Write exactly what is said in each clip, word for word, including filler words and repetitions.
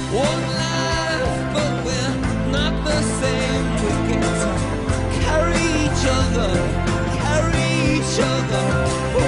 One life, but we're not the same. We get to carry each other, carry each other.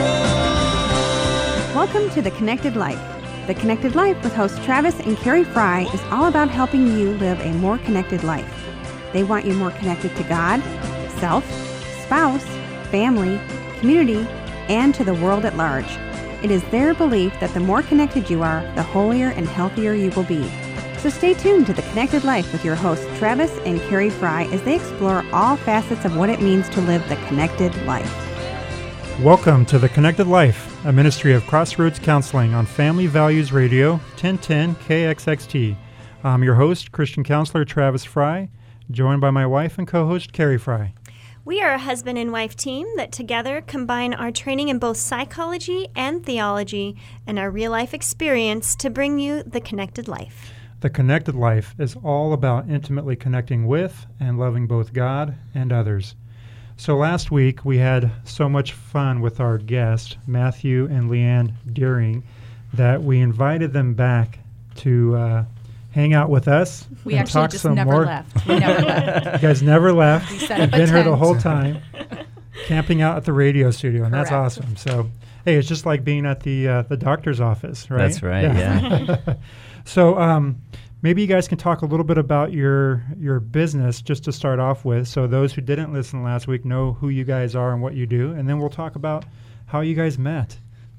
Whoa. Welcome to The Connected Life. The Connected Life with hosts Travis and Carrie Fry is all about helping you live a more connected life. They want you more connected to God, self, spouse, family, community, and to the world at large. It is their belief that the more connected you are, the holier and healthier you will be. So stay tuned to The Connected Life with your hosts Travis and Carrie Fry as they explore all facets of what it means to live the connected life. Welcome to The Connected Life, a ministry of Crossroads Counseling on Family Values Radio, ten ten K X X T. I'm your host, Christian counselor Travis Fry, joined by my wife and co-host Carrie Fry. We are a husband and wife team that together combine our training in both psychology and theology and our real-life experience to bring you The Connected Life. The Connected Life is all about intimately connecting with and loving both God and others. So last week we had so much fun with our guest, Matthew and Leanne Deering, that we invited them back to uh, hang out with us. We and actually talk just some never more. left. We never left. You guys never left. We set You've up a been here the tent. whole time, camping out at the radio studio, and that's Correct. awesome. So, hey, it's just like being at the uh, the doctor's office, right? That's right, yeah. So, um, maybe you guys can talk a little bit about your your business just to start off with, so those who didn't listen last week know who you guys are and what you do, and then we'll talk about how you guys met.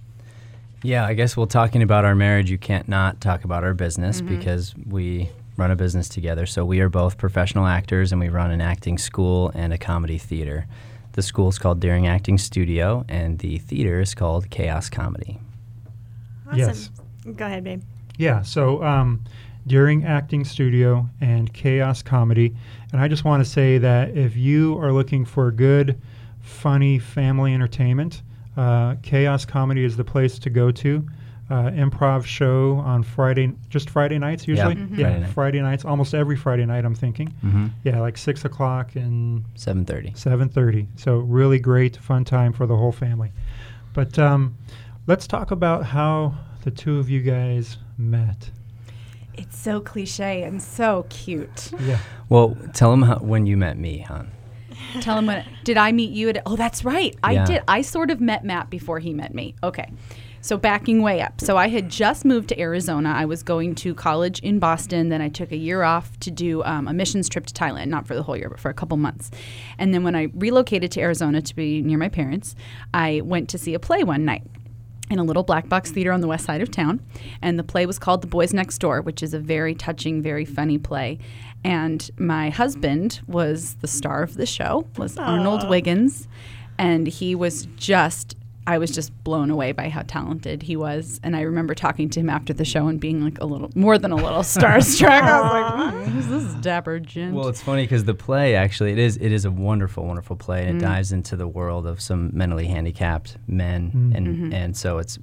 Yeah, I guess while talking about our marriage, you can't not talk about our business Mm-hmm. because we run a business together. So we are both professional actors, and we run an acting school and a comedy theater. The school is called Deering Acting Studio, and the theater is called Chaos Comedy. Awesome. Yes. Go ahead, babe. Yeah, so um, Deering Acting Studio and Chaos Comedy. And I just want to say that if you are looking for good, funny family entertainment, uh, Chaos Comedy is the place to go to. Uh, improv show on Friday, just Friday nights usually? Mhm. Yeah, Friday night. Friday nights, almost every Friday night I'm thinking. Mm-hmm. Yeah, like six o'clock and seven thirty. seven thirty. So really great, fun time for the whole family. But um, let's talk about how the two of you guys met. It's so cliche and so cute. Yeah. Well, tell them how, when you met me, hon. Tell him when. Did I meet you at? Oh, that's right. I Yeah. did. I sort of met Matt before he met me. Okay. So backing way up. So I had just moved to Arizona. I was going to college in Boston. Then I took a year off to do um, a missions trip to Thailand, not for the whole year, but for a couple months. And then when I relocated to Arizona to be near my parents, I went to see a play one night in a little black box theater on the west side of town. And the play was called The Boys Next Door, which is a very touching, very funny play. And my husband was the star of the show, was Arnold Wiggins. And he was just, I was just blown away by how talented he was. And I remember talking to him after the show and being like a little, more than a little starstruck. I was like, mm, who's this dapper gent? Well, it's funny because the play actually it is it is a wonderful, wonderful play, and Mm. it dives into the world of some mentally handicapped men, Mm. and Mm-hmm. and so it's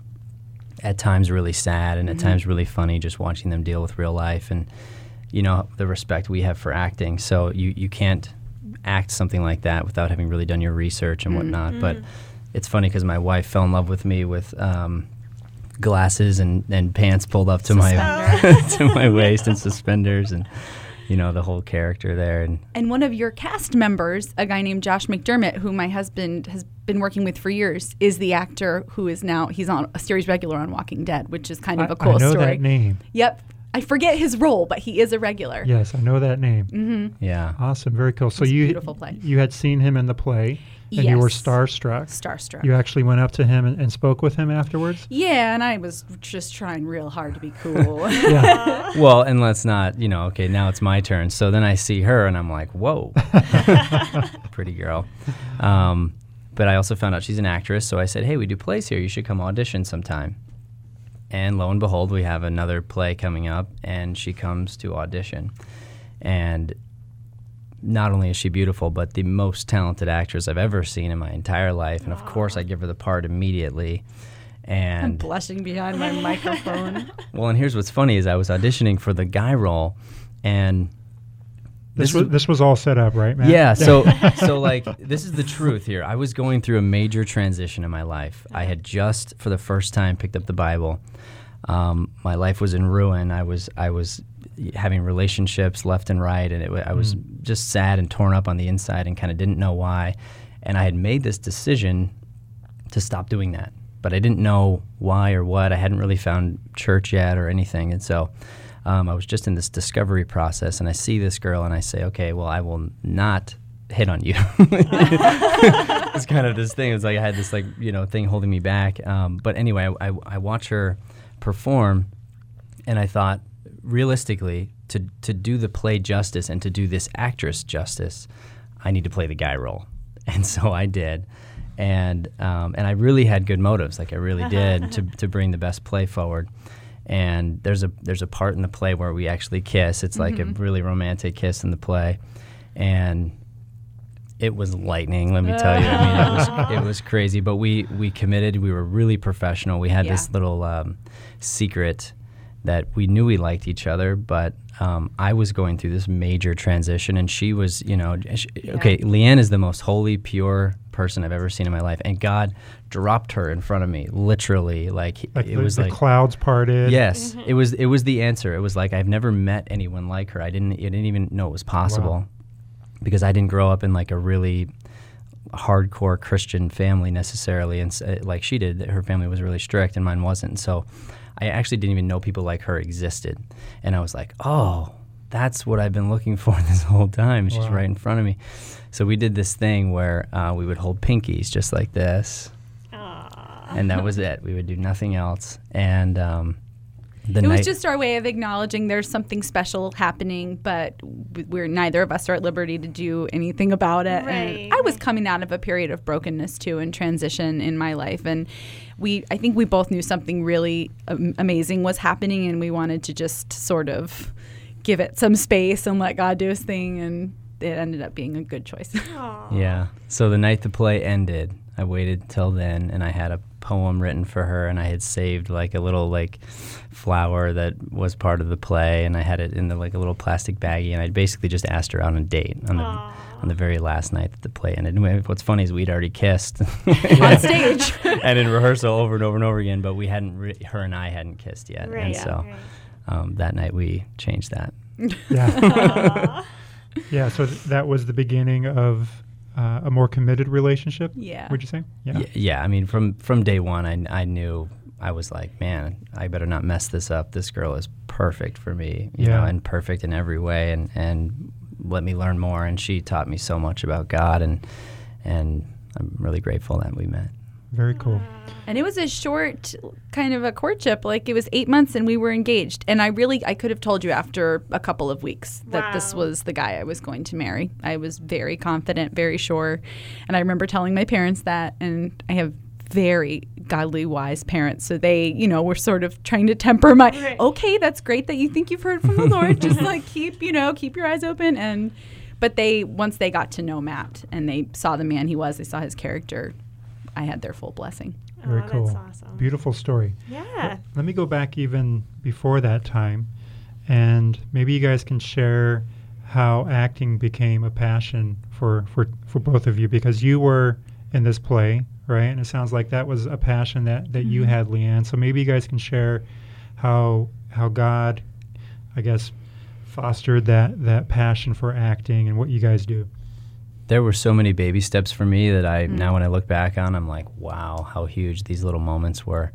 at times really sad and at Mm-hmm. times really funny just watching them deal with real life and you know the respect we have for acting. So you you can't act something like that without having really done your research and whatnot. But it's funny because my wife fell in love with me with um, glasses and, and pants pulled up to my to my waist and suspenders and you know the whole character there. And And one of your cast members, a guy named Josh McDermott, who my husband has been working with for years, is the actor who is now, he's on a series regular on Walking Dead, which is kind of I, a cool I know story. that name. Yep. I forget his role, but he is a regular. Yes, I know that name. Mm-hmm. yeah, Awesome, very cool. So was a you beautiful play. you had seen him in the play, and you were Yes. starstruck. Starstruck. You actually went up to him and, and spoke with him afterwards. Yeah, and I was just trying real hard to be cool. Yeah. well, and let's not, you know, okay, now it's my turn. So then I see her and I'm like, whoa, pretty girl. Um, but I also found out she's an actress. So I said, hey, we do plays here. You should come audition sometime. And lo and behold, we have another play coming up, and she comes to audition. And not only is she beautiful, but the most talented actress I've ever seen in my entire life. And of course, I give her the part immediately. I'm And blushing behind my microphone. well, and here's what's funny is I was auditioning for the guy role, and This, This was is- this was all set up, right, man? yeah, so so like this is the truth here. I was going through a major transition in my life. I had just for the first time picked up the Bible. Um, my life was in ruin. I was I was having relationships left and right, and it, wa- I was Mm. just sad and torn up on the inside and kind of didn't know why. And I had made this decision to stop doing that, but I didn't know why or what. I hadn't really found church yet or anything, and so um, I was just in this discovery process, and I see this girl, and I say, okay, well, I will not hit on you. It's kind of this thing. It's like I had this like you know thing holding me back. Um, but anyway, I, I, I watch her perform, and I thought, realistically, to to do the play justice and to do this actress justice, I need to play the guy role, and so I did, and um, and I really had good motives. Like I really did to to bring the best play forward. And there's a there's a part in the play where we actually kiss. It's like Mm-hmm. a really romantic kiss in the play, and it was lightning, let me tell you. I mean, it was it was crazy. But we we committed. We were really professional. We had Yeah. this little um, secret that we knew we liked each other, but um, I was going through this major transition, and she was, you know, sh okay. Leanne is the most holy, pure person I've ever seen in my life, and God dropped her in front of me, literally. Like, Like it the, was the like clouds parted. yes, it was it was the answer. It was like I've never met anyone like her. I didn't I didn't even know it was possible. Wow. Because I didn't grow up in like a really hardcore Christian family necessarily, and s- uh, like she did, her family was really strict and mine wasn't. So I actually didn't even know people like her existed, and I was like, oh, that's what I've been looking for this whole time. She's Wow. right in front of me. So we did this thing where uh, we would hold pinkies just like this, and that was it. We would do nothing else, and um, the It night was just our way of acknowledging there's something special happening, but w- we're neither of us are at liberty to do anything about it. Right, And I was right. coming out of a period of brokenness too and transition in my life, and we I think we both knew something really um, amazing was happening, and we wanted to just sort of give it some space and let God do His thing, and it ended up being a good choice. Yeah. So the night the play ended, I waited till then, and I had a poem written for her, and I had saved like a little like flower that was part of the play, and I had it in the like a little plastic baggie, and I basically just asked her out on a date on the on the very last night that the play ended. And what's funny is we'd already kissed On stage. and in rehearsal over and over and over again, but we hadn't re- her and I hadn't kissed yet, Right, and yeah, so right. um, that night we changed that. Yeah. Yeah. So th- that was the beginning of uh, a more committed relationship. Yeah. Would you say? Yeah. Yeah, yeah. I mean, from from day one, I I knew I was like, man, I better not mess this up. This girl is perfect for me, you know, Yeah. and perfect in every way, and and let me learn more. And she taught me so much about God, and and I'm really grateful that we met. Very cool. And it was a short kind of a courtship. Like it was eight months and we were engaged. And I really, I could have told you after a couple of weeks that this Wow. was the guy I was going to marry. I was very confident, very sure. And I remember telling my parents that. And I have very godly, wise parents. So they, you know, were sort of trying to temper my, Right. okay, that's great that you think you've heard from the Lord. Just like keep, you know, keep your eyes open. And, but they, once they got to know Matt and they saw the man he was, they saw his character, I had their full blessing. Very Oh, cool. that's awesome. Beautiful story. Yeah. Let me go back even before that time, and maybe you guys can share how acting became a passion for, for, for both of you, because you were in this play, right? And it sounds like that was a passion that, that you had, Leanne. So maybe you guys can share how how God, I guess, fostered that, that passion for acting and what you guys do. There were so many baby steps for me that I now when I look back on, I'm like, wow, how huge these little moments were.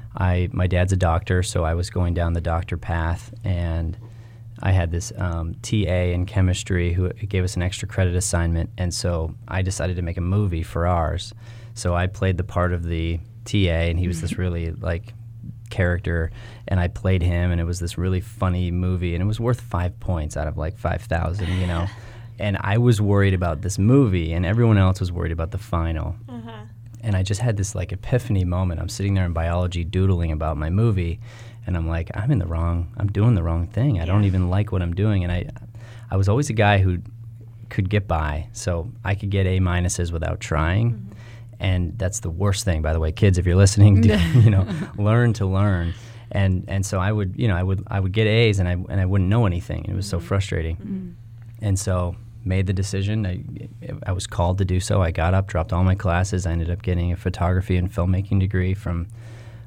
I my dad's a doctor, so I was going down the doctor path, and I had this um, T A in chemistry who gave us an extra credit assignment, and so I decided to make a movie for ours. So I played the part of the T A, and he was this really like character, and I played him, and it was this really funny movie, and it was worth five points out of like five thousand, you know. And I was worried about this movie, and everyone else was worried about the final. Uh-huh. And I just had this like epiphany moment. I'm sitting there in biology doodling about my movie, and I'm like, I'm in the wrong, I'm doing the wrong thing. I don't even like what I'm doing. And I I was always a guy who could get by, so I could get A minuses without trying. Mm-hmm. And that's the worst thing, by the way, kids, if you're listening, do, you know, learn to learn. And and so I would, you know, I would I would get A's, and I and I wouldn't know anything. It was so frustrating. Mm-hmm. And so made the decision. I, I was called to do so. I got up, dropped all my classes. I ended up getting a photography and filmmaking degree from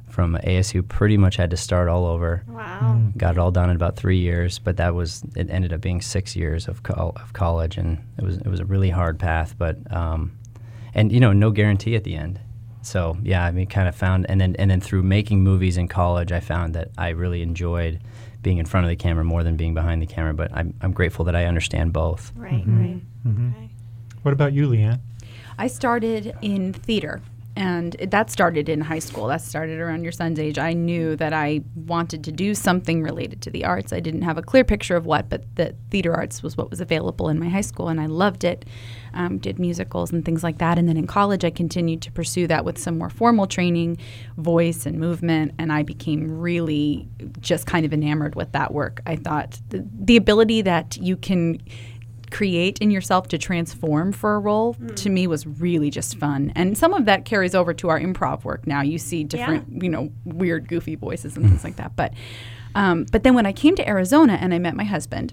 from A S U. Pretty much had to start all over. Wow. Got it all done in about three years, but that was it. Ended up being six years of co- of college, and it was it was a really hard path. But um, and you know, no guarantee at the end. So yeah, I mean, kind of found, and then and then through making movies in college, I found that I really enjoyed being in front of the camera more than being behind the camera. But I'm I'm grateful that I understand both. Right, Mhm. right. Mhm. Okay. What about you, Leanne? I started in theater, and it- that started in high school. That started around your son's age. I knew that I wanted to do something related to the arts. I didn't have a clear picture of what, but the theater arts was what was available in my high school, and I loved it. Um, did musicals and things like that. And then in college, I continued to pursue that with some more formal training, voice and movement, and I became really just kind of enamored with that work. I thought the, the ability that you can create in yourself to transform for a role to me was really just fun, and some of that carries over to our improv work now. You see different Yeah. you know weird goofy voices and things like that, but um, but then when I came to Arizona and I met my husband,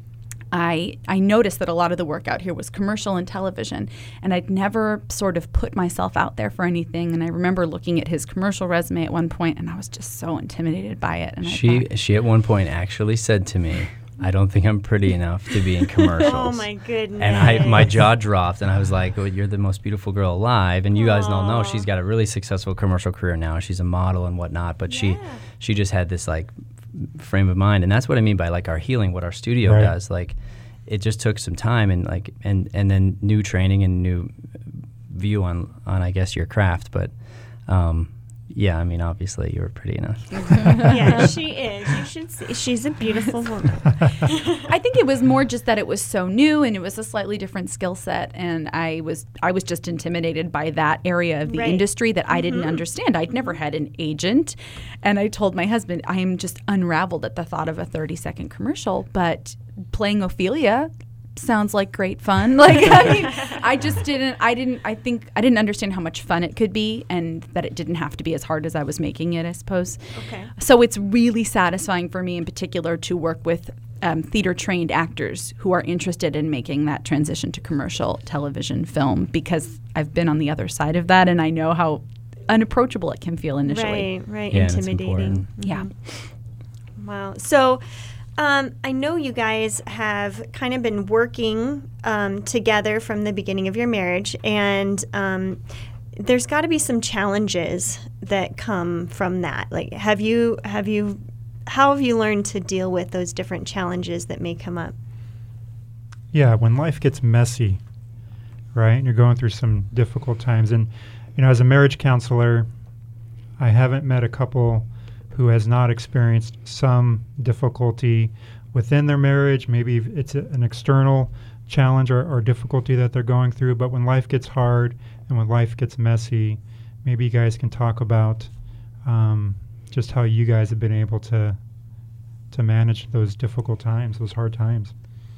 I I noticed that a lot of the work out here was commercial and television, and I'd never sort of put myself out there for anything. And I remember looking at his commercial resume at one point, and I was just so intimidated by it. And I She thought, she at one point actually said to me, "I don't think I'm pretty enough to be in commercials." Oh my goodness. And I, my jaw dropped, and I was like, well, "You're the most beautiful girl alive." And you guys don't know, she's got a really successful commercial career now. She's a model and whatnot, but she, Yeah. she just had this like frame of mind, and that's what I mean by like our healing. What our studio Right. does, like, it just took some time and like and and then new training and new view on on I guess your craft, but. Um, Yeah, I mean, obviously you were pretty enough. Yeah, she is. You should see. She's a beautiful woman. I think it was more just that it was so new and it was a slightly different skill set, and I was I was just intimidated by that area of the Right. industry that I didn't understand. I'd never had an agent, and I told my husband I am just unraveled at the thought of a thirty second commercial, but playing Ophelia sounds like great fun. Like, I mean, I just didn't, I didn't, I think, I didn't understand how much fun it could be and that it didn't have to be as hard as I was making it, I suppose. Okay. So it's really satisfying for me in particular to work with um, theater-trained actors who are interested in making that transition to commercial television film, because I've been on the other side of that and I know how unapproachable it can feel initially. Right, right. Yeah, and it's Intimidating. important. Yeah. Wow. So um, I know you guys have kind of been working um, together from the beginning of your marriage, and um, there's got to be some challenges that come from that. Like, have you, have you, how have you learned to deal with those different challenges that may come up? Yeah, when life gets messy, right, and you're going through some difficult times. And, you know, as a marriage counselor, I haven't met a couple who has not experienced some difficulty within their marriage. Maybe it's a, an external challenge or, or difficulty that they're going through. But when life gets hard and when life gets messy, maybe you guys can talk about um, just how you guys have been able to to manage those difficult times, those hard times.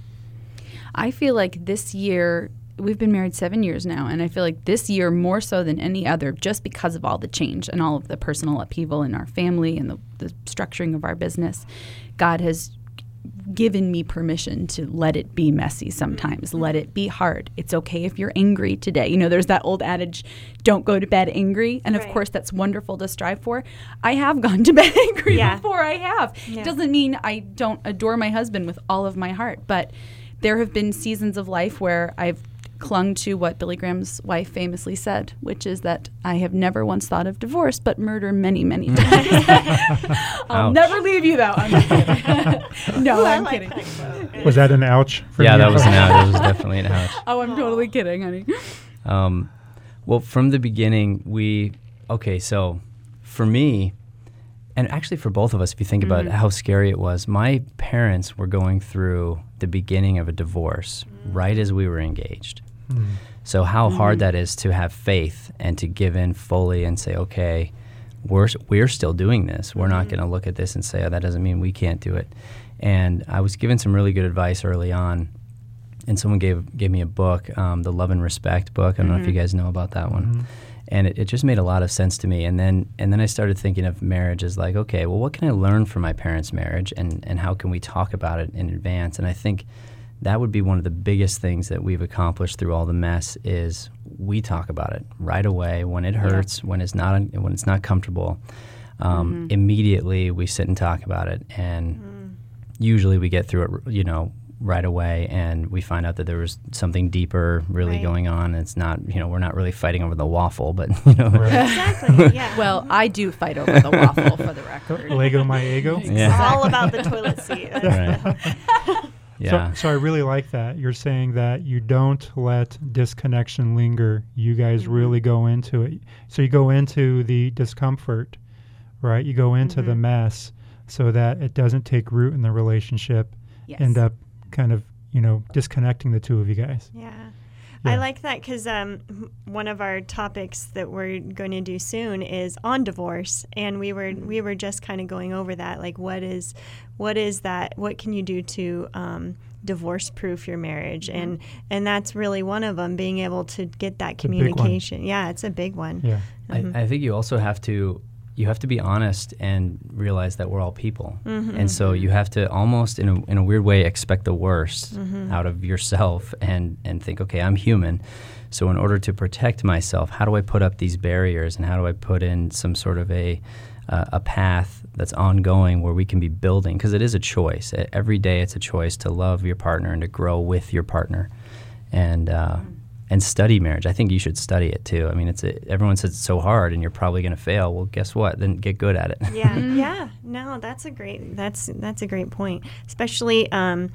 I feel like this year, we've been married seven years now, and I feel like this year more so than any other, just because of all the change and all of the personal upheaval in our family and the, the structuring of our business, God has given me permission to let it be messy sometimes, let it be hard. It's okay if you're angry today. You know, there's that old adage, don't go to bed angry. And of Right. course, that's wonderful to strive for. I have gone to bed angry Yeah. before. I have. Yeah. Doesn't mean I don't adore my husband with all of my heart, but there have been seasons of life where I've clung to what Billy Graham's wife famously said, which is that I have never once thought of divorce, but murder many, many times. I'll Ouch. never leave you, though. I'm just kidding. no, I I'm like kidding. that quote. Was that an ouch? For Yeah, you? that was an ouch. That was definitely an ouch. Oh, I'm totally kidding, honey. Um, well, from the beginning, we okay. So, for me, and actually for both of us, if you think about how scary it was, my parents were going through the beginning of a divorce right as we were engaged. Mm. So how hard that is to have faith and to give in fully and say, okay, we're s- we're still doing this. We're not going to look at this and say, oh, that doesn't mean we can't do it. And I was given some really good advice early on, and someone gave gave me a book, um, the Love and Respect book. I don't know if you guys know about that one. And it, it just made a lot of sense to me. And then and then I started thinking of marriage as like, okay, well, what can I learn from my parents' marriage, and, and how can we talk about it in advance? And I think that would be one of the biggest things that we've accomplished through all the mess is we talk about it right away when it hurts, when it's not when it's not comfortable. um, Mm-hmm. immediately we sit and talk about it, and Mm. usually we get through it, you know, right away, and we find out that there was something deeper really Right. going on. It's not, you know, we're not really fighting over the waffle, but you know, Exactly. Yeah. Well, I do fight over the waffle for the record. Lego my ego. it's Yeah. all about the toilet seat. That's right. yeah. So, so I really like that. You're saying that you don't let disconnection linger. You guys Mm-hmm. really go into it. So you go into the discomfort, right? You go into the Mm-hmm. mess so that it doesn't take root in the relationship, Yes. end up kind of, you know, disconnecting the two of you guys. Yeah. Yeah. I like that because um, m- one of our topics that we're going to do soon is on divorce, and we were we were just kind of going over that, like what is what is that? What can you do to um, divorce proof your marriage? And and that's really one of them, being able to get that It's a big one. communication. Yeah, it's a big one. Yeah. Mm-hmm. I, I think you also have to you have to be honest and realize that we're all people, Mm-hmm. and so you have to almost in a in a weird way expect the worst Mm-hmm. out of yourself, and and think, okay, I'm human, so in order to protect myself, how do I put up these barriers, and how do I put in some sort of a uh, a path that's ongoing where we can be building, because it is a choice. E- Every day it's a choice to love your partner and to grow with your partner, and. Uh, And study marriage. I think you should study it too. I mean, it's a, everyone says it's so hard, and you're probably going to fail. Well, guess what? Then get good at it. Yeah, yeah. No, that's a great that's that's a great point. Especially um,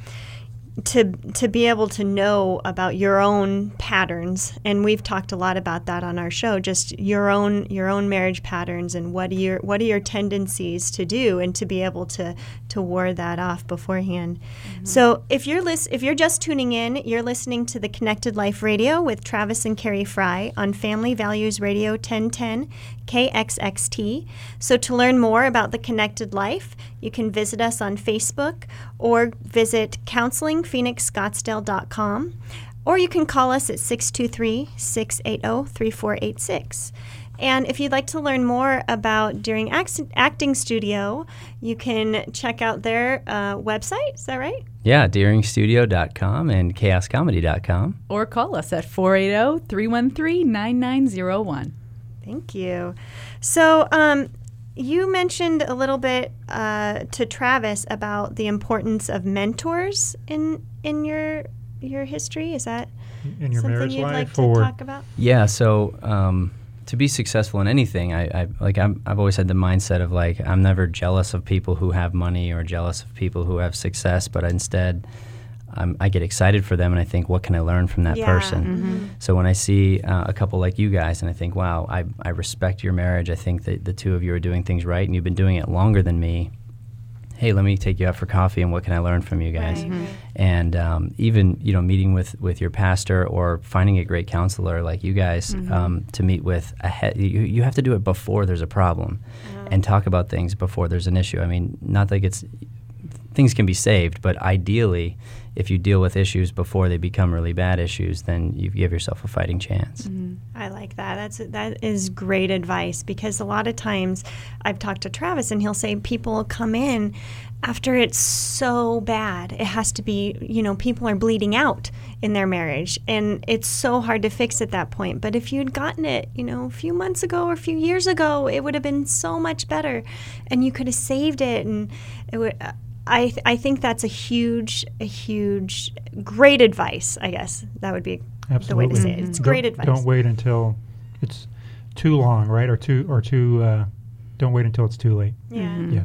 to to be able to know about your own patterns, and we've talked a lot about that on our show. Just your own your own marriage patterns, and what are your what are your tendencies to do, and to be able to to ward that off beforehand. So if you're lis- if you're just tuning in, you're listening to the Connected Life Radio with Travis and Carrie Fry on Family Values Radio ten ten K X X T. So to learn more about the Connected Life, you can visit us on Facebook or visit counseling phoenix scottsdale dot com, or you can call us at six two three, six eight zero, three four eight six. And if you'd like to learn more about During Act- Acting Studio, you can check out their uh, website. Is that right? Yeah, deering studio dot com and chaos comedy dot com. Or call us at four eight zero, three one three, nine nine zero one. Thank you. So, um, you mentioned a little bit uh, to Travis about the importance of mentors in in your your history. Is that In your something marriage you'd life, like or to talk about? Yeah, so um, to be successful in anything, I, I like I'm, I've always had the mindset of like I'm never jealous of people who have money or jealous of people who have success, but instead I'm, I get excited for them, and I think, what can I learn from that Yeah, person? mhm. So when I see uh, a couple like you guys, and I think, wow, I, I respect your marriage. I think that the two of you are doing things right, and you've been doing it longer than me. Hey, let me take you out for coffee, and what can I learn from you guys? Right, right. And um, even, you know, meeting with, with your pastor, or finding a great counselor like you guys um, to meet with ahead. You, you have to do it before there's a problem, and talk about things before there's an issue. I mean, not that it's things can be saved, but ideally, if you deal with issues before they become really bad issues, then you give yourself a fighting chance. I like that. That's that is great advice, because a lot of times I've talked to Travis, and he'll say people come in after it's so bad. It has to be, you know, people are bleeding out in their marriage, and it's so hard to fix at that point. But if you'd gotten it, you know, a few months ago or a few years ago, it would have been so much better, and you could have saved it. And it would. I th- I think that's a huge, a huge, great advice. I guess that would be absolutely. the way to say it. It's Don't- great advice. Don't wait until it's too long, right? Or too, or too. Uh, don't wait until it's too late. Yeah. Yeah.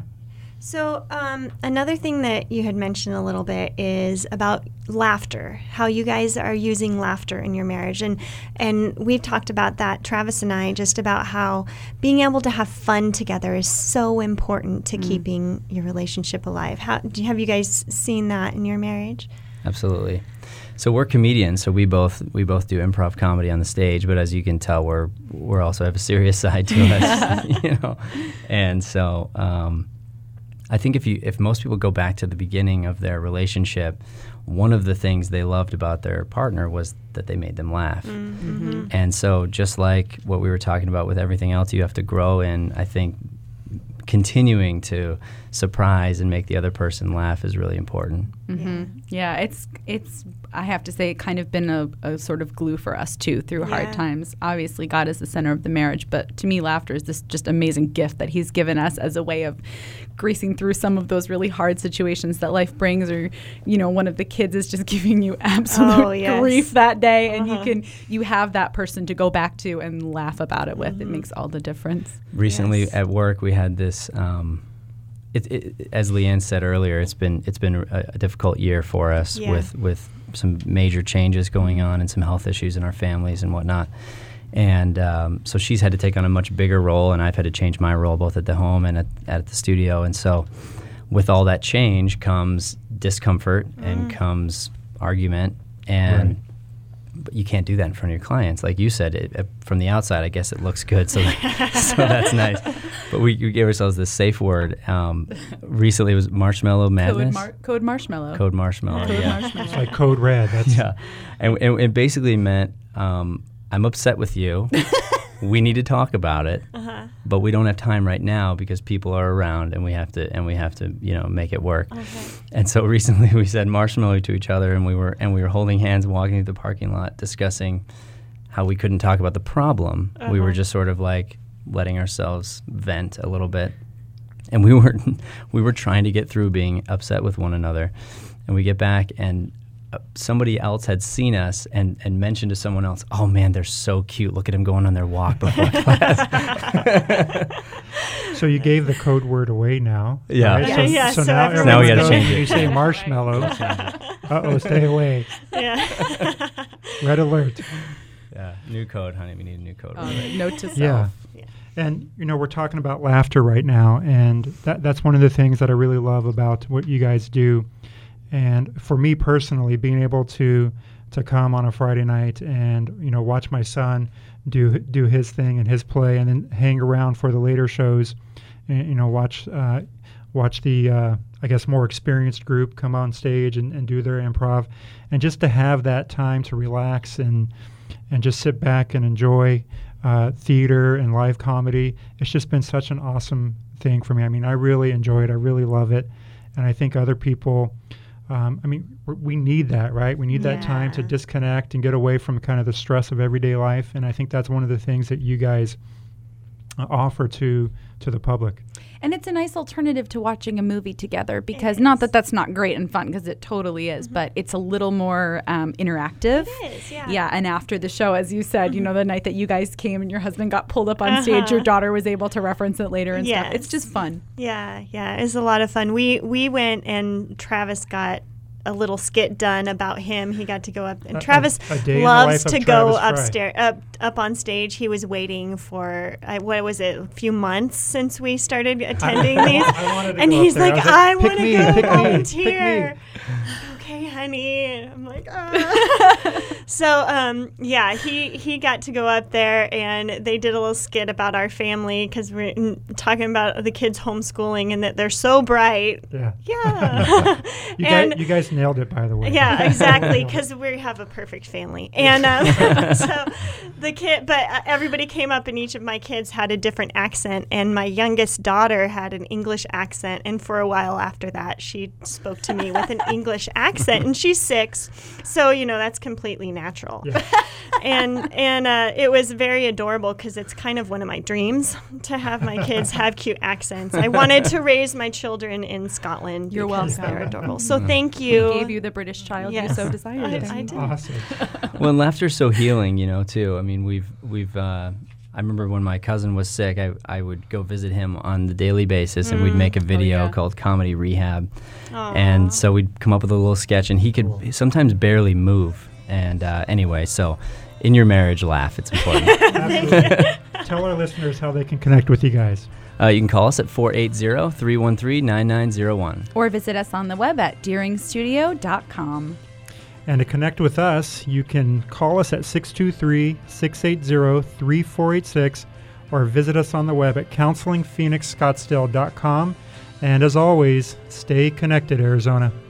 So um, another thing that you had mentioned a little bit is about laughter, how you guys are using laughter in your marriage. And and we've talked about that, Travis and I, just about how being able to have fun together is so important to keeping your relationship alive. How do you, have you guys seen that in your marriage? Absolutely. So we're comedians, so we both we both do improv comedy on the stage. But as you can tell, we're we're also have a serious side to us, you know. And so um, I think if you if most people go back to the beginning of their relationship, one of the things they loved about their partner was that they made them laugh. Mm-hmm. And so just like what we were talking about with everything else, you have to grow in, I think, continuing to surprise and make the other person laugh is really important. Mm-hmm. Yeah. yeah, it's it's. I have to say, kind of been a, a sort of glue for us too through Yeah. hard times. Obviously, God is the center of the marriage, but to me, laughter is this just amazing gift that He's given us as a way of greasing through some of those really hard situations that life brings. Or, you know, one of the kids is just giving you absolute Oh, yes. grief that day, and Uh-huh. you can you have that person to go back to and laugh about it with. Mm-hmm. It makes all the difference. Recently Yes. at work, we had this. Um, it, it, as Leanne said earlier, it's been it's been a, a difficult year for us Yeah. with with some major changes going on and some health issues in our families and whatnot. And um, so she's had to take on a much bigger role, and I've had to change my role both at the home and at, at the studio. And so, with all that change comes discomfort and comes argument, and Right. but you can't do that in front of your clients. Like you said, it, uh, from the outside, I guess it looks good, so that, so that's nice. But we, we gave ourselves this safe word. Um, recently, it was Marshmallow Madness. Code, mar- code marshmallow. Code Marshmallow. Code yeah. marshmallow. It's like Code Red. That's Yeah, and, and it basically meant um, I'm upset with you. We need to talk about it, Uh-huh. but we don't have time right now because people are around, and we have to and we have to you know make it work. Okay. And so recently we said marshmallow to each other, and we were and we were holding hands walking through the parking lot, discussing how we couldn't talk about the problem. We were Uh-huh. just sort of like letting ourselves vent a little bit, and we were we were trying to get through being upset with one another, and we get back and. Uh, somebody else had seen us and, and mentioned to someone else, oh man, they're so cute. Look at them going on their walk before class. So you gave the code word away now. Yeah. right? Yeah, So, yeah, so so now, everyone Now we everyone's gotta knows change when it. You say marshmallow. Uh-oh, stay away. Yeah. Red alert. Yeah, new code, honey. We need a new code. All right, note to self. Yeah. Yeah. And, you know, we're talking about laughter right now, and that, that's one of the things that I really love about what you guys do. And for me personally, being able to to come on a Friday night and, you know, watch my son do do his thing and his play, and then hang around for the later shows, and, you know, watch uh, watch the, uh, I guess, more experienced group come on stage and, and do their improv, and just to have that time to relax and and just sit back and enjoy uh, theater and live comedy. It's just been such an awesome thing for me. I mean, I really enjoy it. I really love it. And I think other people, um, I mean, w- we need that, right? We need that time to Yeah. disconnect and get away from kind of the stress of everyday life. And I think that's one of the things that you guys uh, offer to to the public. And it's a nice alternative to watching a movie together, because It not is. that that's not great and fun, because it totally is, but it's a little more um, interactive. It is, yeah. Yeah, and after the show, as you said, you know, the night that you guys came and your husband got pulled up on stage, your Uh-huh. daughter was able to reference it later and stuff. It's Yes. just fun. Yeah, yeah, it was a lot of fun. We we went and Travis got a little skit done about him. He got to go up, and A- a- Travis a day in the loves life of to go Travis Fry. upstairs, up up on stage. He was waiting for uh, what was it, a few months since we started attending these, I wanted to and go he's up there. like, I was like, I "Pick want to me, go pick me, pick volunteer. Okay, honey. And I'm like, ah. So, um, yeah, he, he got to go up there, and they did a little skit about our family, because we're mm, talking about the kids homeschooling and that they're so bright. Yeah. Yeah. You, and guys, you guys nailed it, by the way. yeah, exactly, because we have a perfect family. And um, so the kid, but uh, everybody came up, and each of my kids had a different accent. And my youngest daughter had an English accent. And for a while after that, she spoke to me with an English accent. And she's six. So, you know, that's completely natural. Yeah. and and uh, it was very adorable, because it's kind of one of my dreams to have my kids have cute accents. I wanted to raise my children in Scotland. You're because welcome. They're adorable. So thank you. We gave you the British child you Yes. so desired. I- didn't I we? did. Awesome. Well, and laughter's so healing, you know, too. I mean, we've we've. Uh, I remember when my cousin was sick, I I would go visit him on the daily basis, and we'd make a video yeah. called Comedy Rehab, Aw. and so we'd come up with a little sketch, and he could sometimes barely move. And uh, anyway, so in your marriage, laugh. It's important. Absolutely. Tell our listeners how they can connect with you guys. uh, you can call us at four eight zero, three one three, nine nine zero one. Or visit us on the web at deering studio dot com. And to connect with us, you can call us at six two three, six eight zero, three four eight six or visit us on the web at counseling phoenix scottsdale dot com. And as always, stay connected, Arizona.